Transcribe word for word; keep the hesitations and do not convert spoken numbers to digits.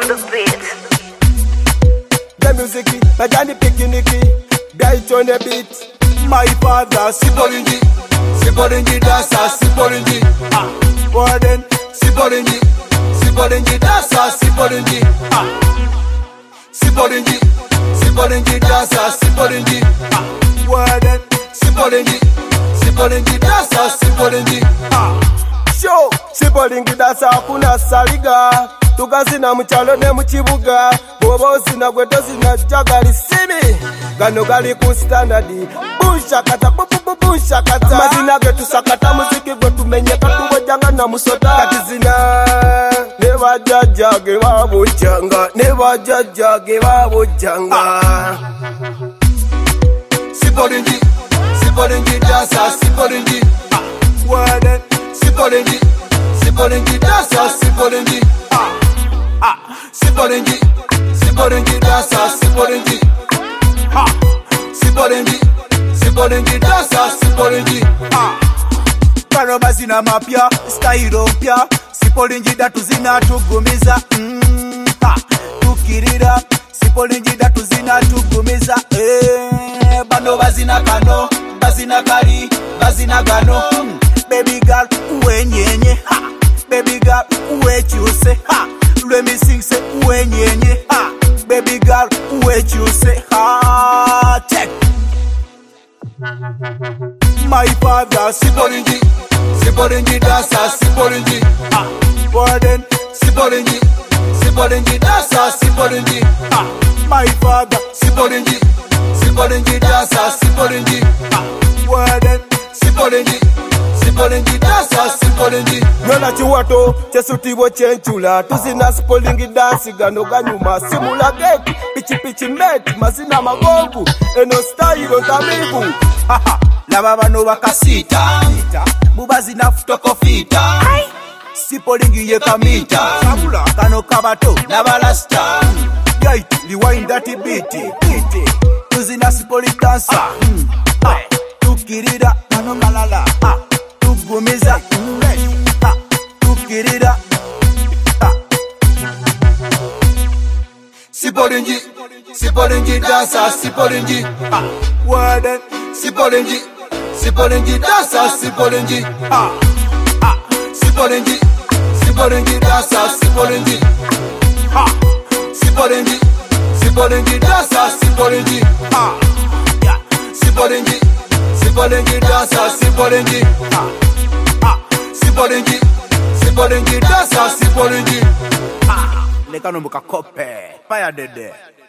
on the beat. The music, my Johnny Picnicky, guide on the beat. My father, Siborinji, Siborinji dancer, Siborinji. Ah, Warden, Siborinji, Siborinji dancer, Siborinji. Ah, Siborinji, Siborinji dancer, Siborinji. Ah, Warden, Siborinji, Siborinji dancer, Siborinji. Ah, show, Siborinji dancer, kuna saliga. Tukazina mchalo ne mchibuga Bobo zina gwedo zina jagali simi Gano gali ku standardi Busha kata bu bu bu busha kata Mazina getu sakata muziki gwetu menye katu wajanga na musota Katizina Neva jaja gewa bujanga Neva jaja gewa bujanga Siborinji Siborinji dansa Siborinji Wade Siborinji Siborinji dansa Siborinji Ah, Siborinji, Siborinji dancer, Siborinji. Ha, Siborinji, Siborinji dancer, Siborinji. Ah, kano mazina mapya, style mpya, Siborinji datu zina tugumiza. Mm, ha, tukirira, Siborinji datu zina tugumiza. Eh, bano bazina kano, bazina kari, bazina gano. Mm, baby girl, uwe nyenye. Ha, baby girl, uwe chuse. Ha. Let me sing, say, uwe nyenye, ha. Baby girl, uwe chuse, ha. Check. My father, Siborinji, Siborinji dancer, Siborinji. Ha. Warden, Siborinji, Siborinji dancer, Siborinji. Ha. My father, Siborinji, Siborinji dancer, Siborinji. Ha. Warden, Siborinji. Siborinji dancer, Siborinji. Nona chiwato, chesutibo chenchula. Tuzina Siborinji dansi gano ganyuma. Simula gate, pichi pichi met, mazina magogu. Eno style ontamibu. Haha, laba bano wakasita. Mubazi na futoko fita. Siborinji ye kamita. Sabula, kano kabato, nabalasta. Yait, rewind that beat. Tuzina Siborinji dancer. Tukirida, nano malala. Gumiza, ha, tukirida, ha. Siborinji, Siborinji dancer, Siborinji. Ha, Warden, Siborinji, Siborinji dancer, Siborinji. Ha, ha, Siborinji, Siborinji dancer, Siborinji. Ha, Siborinji, Siborinji dancer, Siborinji. Ha, yeah, Siborinji, Siborinji dancer, Siborinji. Ha. Siborinji, Siborinji dancer, Siborinji. Ah, lekano muka kope, fire dede.